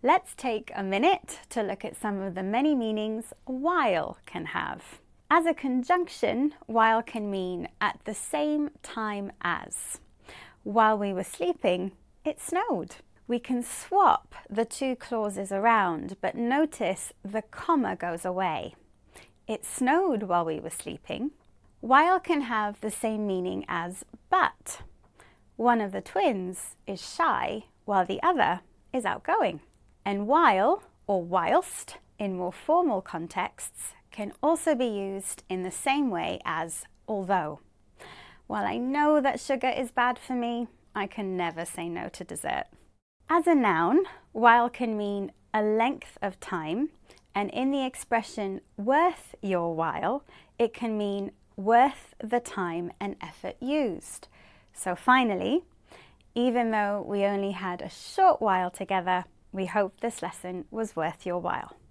Let's take a minute to look at some of the many meanings while can have. As a conjunction, while can mean at the same time as. While we were sleeping, it snowed. We can swap the two clauses around, but notice the comma goes away. It snowed while we were sleeping. While can have the same meaning as but. One of the twins is shy while the other is outgoing. And while or whilst in more formal contexts can also be used in the same way as although. While I know that sugar is bad for me, I can never say no to dessert. As a noun, while can mean a length of time, and in the expression worth your while, it can mean worth the time and effort used. So finally, even though we only had a short while together, we hope this lesson was worth your while.